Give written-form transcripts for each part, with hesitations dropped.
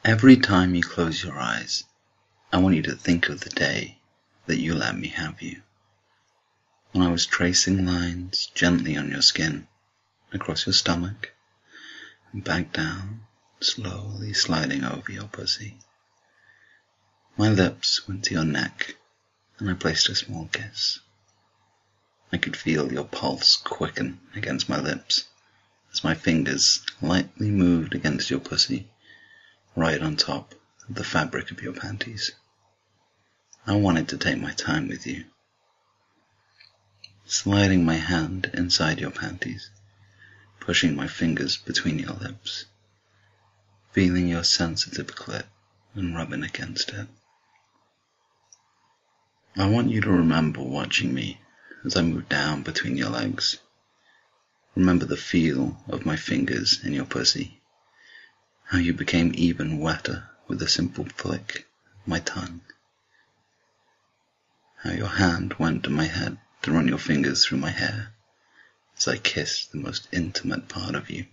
Every time you close your eyes, I want you to think of the day that you let me have you. When I was tracing lines gently on your skin, across your stomach, and back down, slowly sliding over your pussy. My lips went to your neck, and I placed a small kiss. I could feel your pulse quicken against my lips as my fingers lightly moved against your pussy, right on top of the fabric of your panties. I wanted to take my time with you, sliding my hand inside your panties, pushing my fingers between your lips, feeling your sensitive clit and rubbing against it. I want you to remember watching me as I moved down between your legs. Remember the feel of my fingers in your pussy, how you became even wetter with a simple flick of my tongue, how your hand went to my head to run your fingers through my hair as I kissed the most intimate part of you.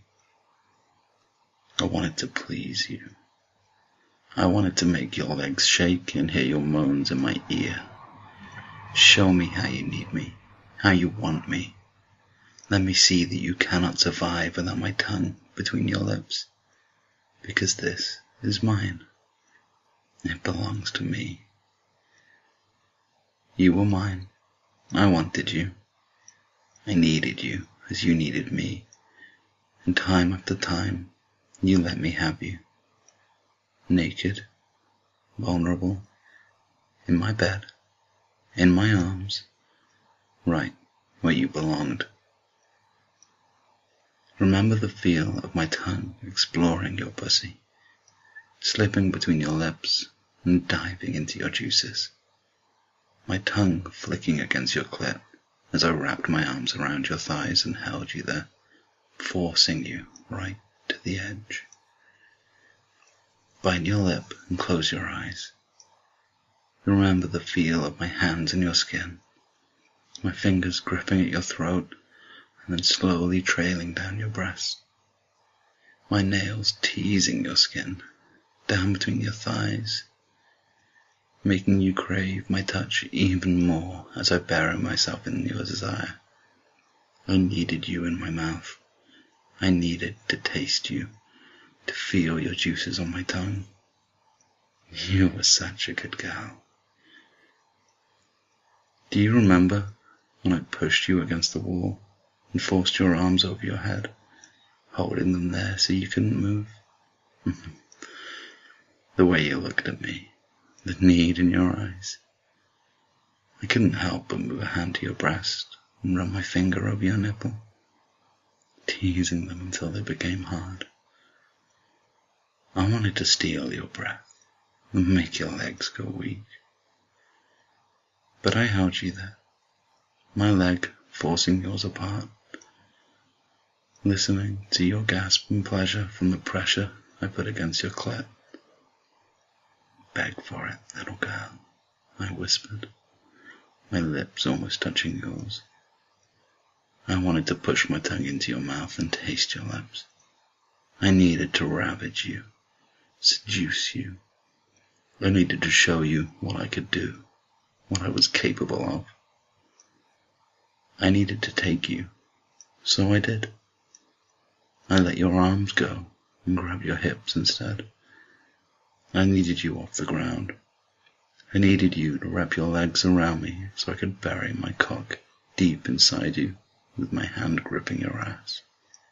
I wanted to please you. I wanted to make your legs shake and hear your moans in my ear. Show me how you need me, how you want me. Let me see that you cannot survive without my tongue between your lips, because this is mine. It belongs to me. You were mine. I wanted you. I needed you as you needed me, and time after time you let me have you. Naked, vulnerable, in my bed, in my arms, right where you belonged. Remember the feel of my tongue exploring your pussy, slipping between your lips and diving into your juices. My tongue flicking against your clit as I wrapped my arms around your thighs and held you there, forcing you right to the edge. Bite your lip and close your eyes. Remember the feel of my hands in your skin, my fingers gripping at your throat and then slowly trailing down your breast. My nails teasing your skin, down between your thighs, making you crave my touch even more as I bury myself in your desire. I needed you in my mouth. I needed to taste you, to feel your juices on my tongue. You were such a good girl. Do you remember when I pushed you against the wall and forced your arms over your head, holding them there so you couldn't move? The way you looked at me, the need in your eyes. I couldn't help but move a hand to your breast and run my finger over your nipple, teasing them until they became hard. I wanted to steal your breath and make your legs go weak. But I held you there, my leg forcing yours apart, listening to your gasp in pleasure from the pressure I put against your clit. Beg for it, little girl, I whispered, my lips almost touching yours. I wanted to push my tongue into your mouth and taste your lips. I needed to ravage you, seduce you. I needed to show you what I could do, what I was capable of. I needed to take you, so I did. I let your arms go and grabbed your hips instead. I needed you off the ground. I needed you to wrap your legs around me so I could bury my cock deep inside you with my hand gripping your ass.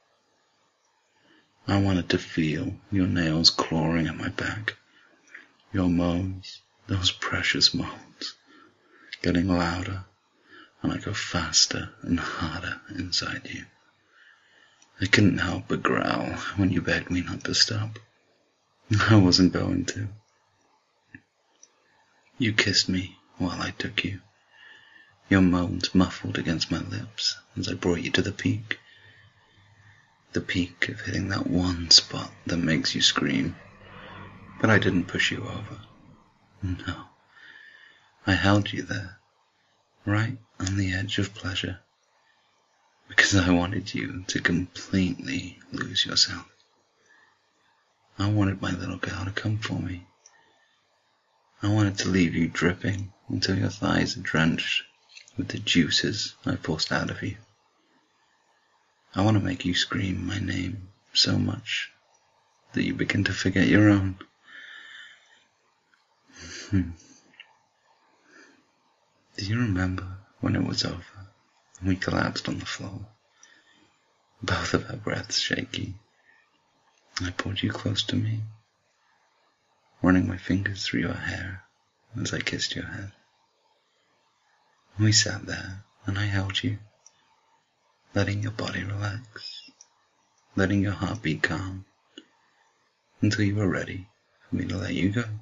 I wanted to feel your nails clawing at my back, your moans, those precious moans, getting louder, and I go faster and harder inside you. I couldn't help but growl when you begged me not to stop. I wasn't going to. You kissed me while I took you, your moans muffled against my lips as I brought you to the peak of hitting that one spot that makes you scream. But I didn't push you over. No, I held you there, right on the edge of pleasure, because I wanted you to completely lose yourself. I wanted my little girl to come for me. I wanted to leave you dripping until your thighs are drenched with the juices I forced out of you. I want to make you scream my name so much that you begin to forget your own. Do you remember when it was over and we collapsed on the floor, both of our breaths shaky? I pulled you close to me, running my fingers through your hair as I kissed your head. We sat there and I held you, letting your body relax, letting your heart beat calm, until you were ready for me to let you go.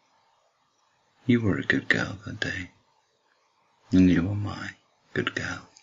You were a good girl that day, and you were my good girl.